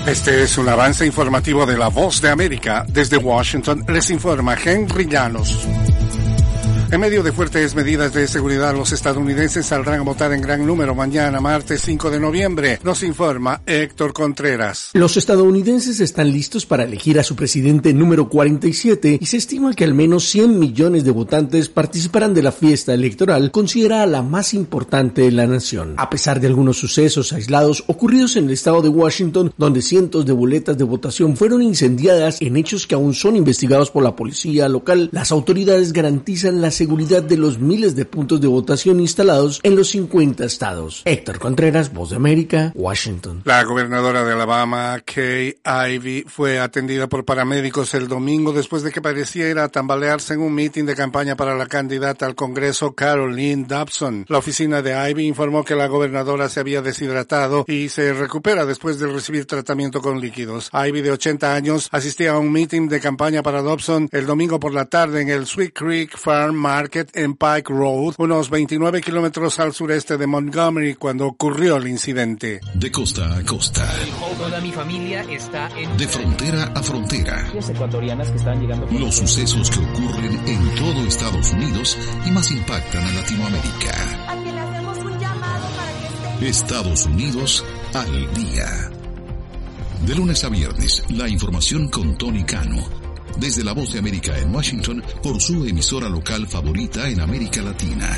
Este es un avance informativo de La Voz de América. Desde Washington les informa Henry Llanos. En medio de fuertes medidas de seguridad, los estadounidenses saldrán a votar en gran número mañana, martes 5 de noviembre, nos informa Héctor Contreras. Los estadounidenses están listos para elegir a su presidente número 47 y se estima que al menos 100 millones de votantes participarán de la fiesta electoral, considerada la más importante de la nación. A pesar de algunos sucesos aislados ocurridos en el estado de Washington, donde cientos de boletas de votación fueron incendiadas en hechos que aún son investigados por la policía local, las autoridades garantizan la seguridad de los miles de puntos de votación instalados en los 50 estados. Héctor Contreras, Voz de América, Washington. La gobernadora de Alabama, Kay Ivey, fue atendida por paramédicos el domingo después de que pareciera tambalearse en un mitin de campaña para la candidata al Congreso, Caroline Dobson. La oficina de Ivey informó que la gobernadora se había deshidratado y se recupera después de recibir tratamiento con líquidos. Ivey, de 80 años, asistía a un mitin de campaña para Dobson el domingo por la tarde en el Sweet Creek Farm Market en Pike Road, unos 29 kilómetros al sureste de Montgomery, cuando ocurrió el incidente. De costa a costa. Toda mi familia está en... De frontera a frontera. Ecuatorianas que están llegando... Los sucesos que ocurren en todo Estados Unidos y más impactan a Latinoamérica. A que le hacemos un llamado para que esté... Estados Unidos al día. De lunes a viernes, la información con Tony Cano. Desde La Voz de América en Washington, por su emisora local favorita en América Latina.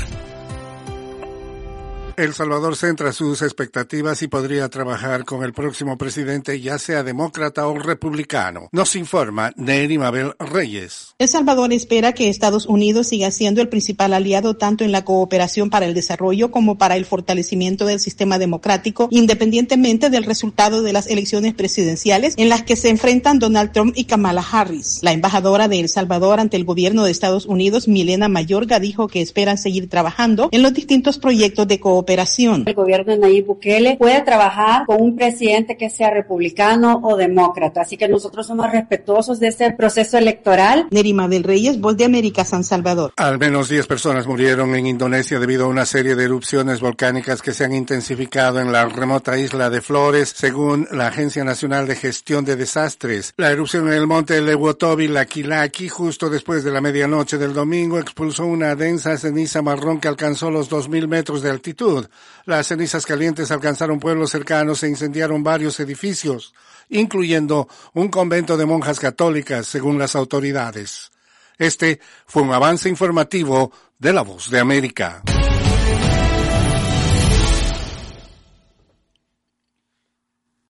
El Salvador centra sus expectativas y podría trabajar con el próximo presidente, ya sea demócrata o republicano. Nos informa Neri Mabel Reyes. El Salvador espera que Estados Unidos siga siendo el principal aliado tanto en la cooperación para el desarrollo como para el fortalecimiento del sistema democrático, independientemente del resultado de las elecciones presidenciales en las que se enfrentan Donald Trump y Kamala Harris. La embajadora de El Salvador ante el gobierno de Estados Unidos, Milena Mayorga, dijo que esperan seguir trabajando en los distintos proyectos de cooperación. El gobierno de Nayib Bukele puede trabajar con un presidente que sea republicano o demócrata, así que nosotros somos respetuosos de ese proceso electoral. Nerima del Reyes, Voz de América, San Salvador. Al menos 10 personas murieron en Indonesia debido a una serie de erupciones volcánicas que se han intensificado en la remota isla de Flores, según la Agencia Nacional de Gestión de Desastres. La erupción en el monte Lewotowil, Lakilaki, justo después de la medianoche del domingo, expulsó una densa ceniza marrón que alcanzó los 2.000 metros de altitud. Las cenizas calientes alcanzaron pueblos cercanos e incendiaron varios edificios, incluyendo un convento de monjas católicas, según las autoridades. Este fue un avance informativo de La Voz de América.